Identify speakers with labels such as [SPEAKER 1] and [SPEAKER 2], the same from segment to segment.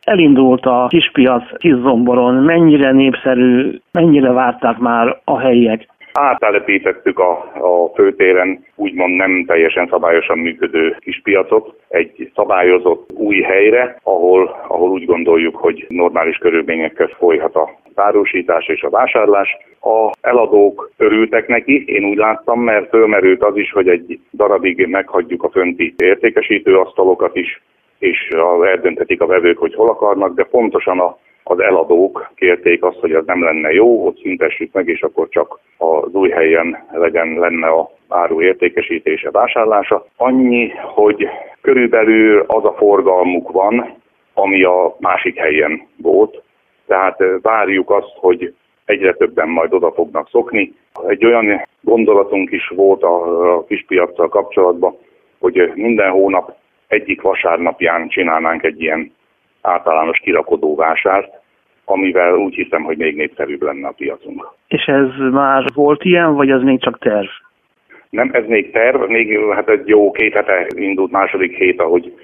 [SPEAKER 1] elindult a kispiac Kiszomboron, mennyire népszerű, mennyire várták már a helyiek?
[SPEAKER 2] Áttelepítettük a főtéren úgymond nem teljesen szabályosan működő kispiacot egy szabályozott új helyre, ahol úgy gondoljuk, hogy normális körülmények közt folyhat a árusítás és a vásárlás. A eladók örültek neki, én úgy láttam, mert fölmerült az is, hogy egy darabig meghagyjuk a fönti értékesítő asztalokat is, és eldönthetik a vevők, hogy hol akarnak, de pontosan az eladók kérték azt, hogy az nem lenne jó, ott szüntessük meg, és akkor csak az új helyen lenne a áru értékesítése, vásárlása. Annyi, hogy körülbelül az a forgalmuk van, ami a másik helyen volt. Tehát várjuk azt, hogy egyre többen majd oda fognak szokni. Egy olyan gondolatunk is volt a kispiaccal kapcsolatban, hogy minden hónap egyik vasárnapján csinálnánk egy ilyen általános kirakodóvásárt, amivel úgy hiszem, hogy még népszerűbb lenne a piacunk.
[SPEAKER 1] És ez már volt ilyen, vagy ez még csak terv?
[SPEAKER 2] Nem, ez még terv, még hát egy jó 2 hete indult második hét,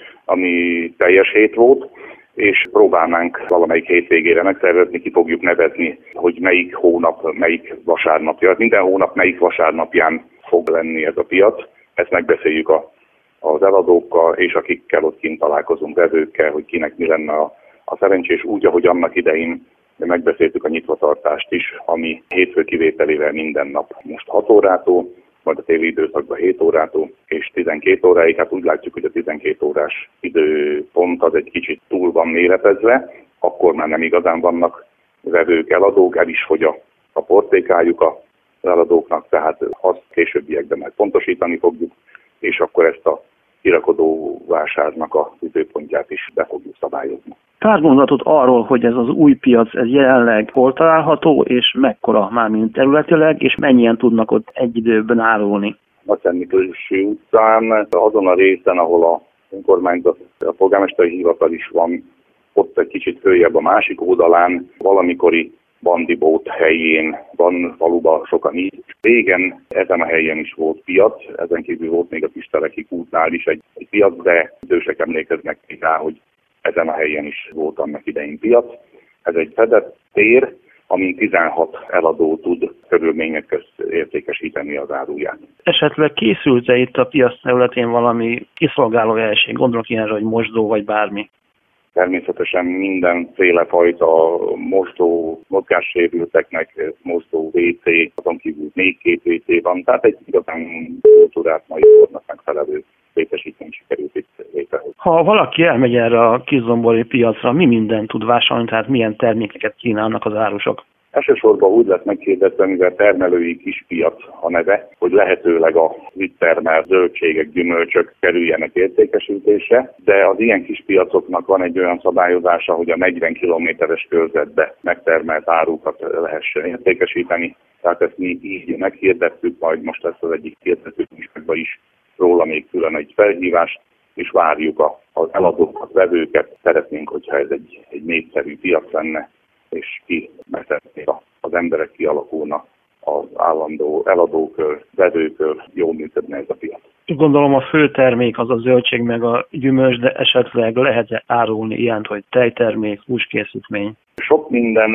[SPEAKER 2] ami teljes hét volt, és próbálnánk valamelyik hétvégére megszervezni, ki fogjuk nevezni, hogy melyik hónap, melyik vasárnapja. Minden hónap melyik vasárnapján fog lenni ez a piac. Ezt megbeszéljük az eladókkal, és akikkel ott kint találkozunk, vevőkkel, hogy kinek mi lenne a szerencsés, úgy, ahogy annak idején megbeszéltük a nyitvatartást is, ami hétfő kivételével minden nap most 6 órától, majd a téli időszakban 7 órától és 12 óráig. Hát úgy látjuk, hogy a 12 órás időpont az egy kicsit túl van méretezve, akkor már nem igazán vannak vevők, eladók, el is fogy a portékájuk az eladóknak, tehát azt későbbiekben majd pontosítani fogjuk, és akkor ezt a kirakodó vásárnak az időpontját is be fogjuk szabályozni.
[SPEAKER 1] Pár mondatot arról, hogy ez az új piac ez jelenleg hol található, és mekkora mármint területileg, és mennyien tudnak ott egy időben árulni.
[SPEAKER 2] Nagyszentmiklósi utcán, azon a részen, ahol a önkormányzat, a polgármesteri hivatal is van, ott egy kicsit följebb a másik oldalán, valamikori bandibót helyén van faluban sokan így. Régen ezen a helyen is volt piac, ezen kívül volt még a Kisteleki útnál is egy piac, de idősek emlékeznek rá, hogy ezen a helyen is volt annak idején piac. Ez egy fedett tér, amin 16 eladó tud körülmények közt értékesíteni az áruját.
[SPEAKER 1] Esetleg készült-e itt a piac területén valami kiszolgáló helység? Gondolok ilyenre, hogy mosdó vagy bármi.
[SPEAKER 2] Természetesen mindenféle fajta mosdó, mozgássérülteknek mosdó WC, azon kívül még 2 WC van, tehát egy igazán kultúrát mai kornak megfelelő létesítmény sikerült itt létrehozni.
[SPEAKER 1] Ha valaki elmegy erre a kiszomborhi piacra, mi mindent tud vásárolni, tehát milyen termékeket kínálnak az árusok?
[SPEAKER 2] Elsősorban úgy lett meghirdetve, mivel termelői kispiac a neve, hogy lehetőleg a itt termelt zöldségek, gyümölcsök kerüljenek értékesítésre, de az ilyen kispiacoknak van egy olyan szabályozása, hogy a 40 kilométeres körzetbe megtermelt árukat lehessen értékesíteni. Tehát ezt mi így meghirdettük, majd most lesz az egyik hirdetőműsorban is róla még külön egy felhívást, és várjuk az eladókat, vevőket. Szeretnénk, hogyha ez egy népszerű piac lenne, és szeretnék az emberek kialakulna az állandó eladókör, vevőkör, jól működne ez a piac. Gondolom
[SPEAKER 1] a fő termék az a zöldség meg a gyümölcs, de esetleg lehet árulni ilyent, hogy tejtermék, húskészítmény?
[SPEAKER 2] Sok minden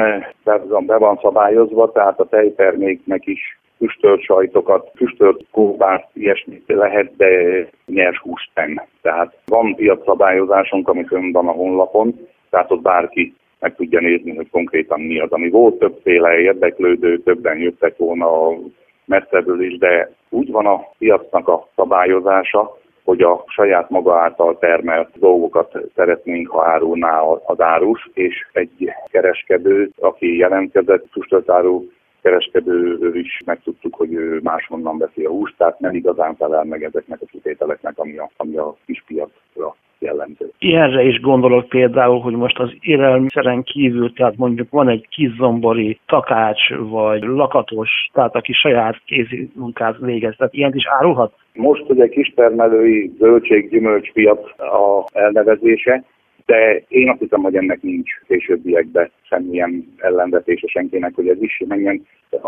[SPEAKER 2] be van szabályozva, tehát a tejterméknek is füstölt sajtokat, füstölt kóbászt, ilyesmit lehet, de nyers húst nem. Tehát van piacszabályozásunk, ami fönn van a honlapon, tehát ott bárki meg tudja nézni, hogy konkrétan mi az, ami volt többféle érdeklődő, többen jöttek volna messzebből is, de úgy van a piacnak a szabályozása, hogy a saját maga által termelt dolgokat szeretnénk, ha árulná az árus, és egy kereskedő, aki jelentkezett, füstölt áru kereskedőről is megtudtuk, hogy ő máshonnan veszi a húst, tehát nem igazán felel meg ezeknek a kitételeknek, ami a kispiacra jellemző.
[SPEAKER 1] Ilyenre is gondolok például, hogy most az élelmiszeren kívül, tehát mondjuk van egy kiszomborhi takács vagy lakatos, tehát aki saját kézi munkát végez, tehát ilyent is árulhat? Most
[SPEAKER 2] ugye kistermelői zöldség-gyümölcs piac a elnevezése, de én azt hiszem, hogy ennek nincs későbbiekben semmilyen ellenvetése senkinek, hogy ez is menjen.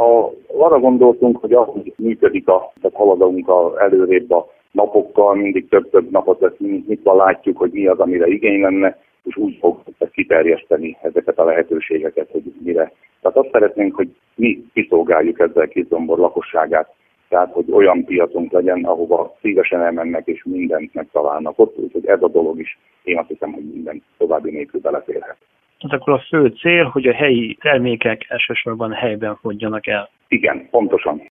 [SPEAKER 2] Arra gondoltunk, hogy ahogy működik, tehát haladunk előrébb a napokkal, mindig több napot nyitva látjuk, hogy mi az, amire igény lenne, és úgy fog kiterjeszteni ezeket a lehetőségeket, hogy mire. Tehát azt szeretnénk, hogy mi kiszolgáljuk ezzel Kiszombor lakosságát, tehát hogy olyan piacunk legyen, ahova szívesen elmennek és mindent megtalálnak ott, úgyhogy ez a dolog is, én azt hiszem, hogy minden további nélkül beleférhet.
[SPEAKER 1] Tehát akkor a fő cél, hogy a helyi termékek elsősorban helyben fogyjanak el.
[SPEAKER 2] Igen, pontosan.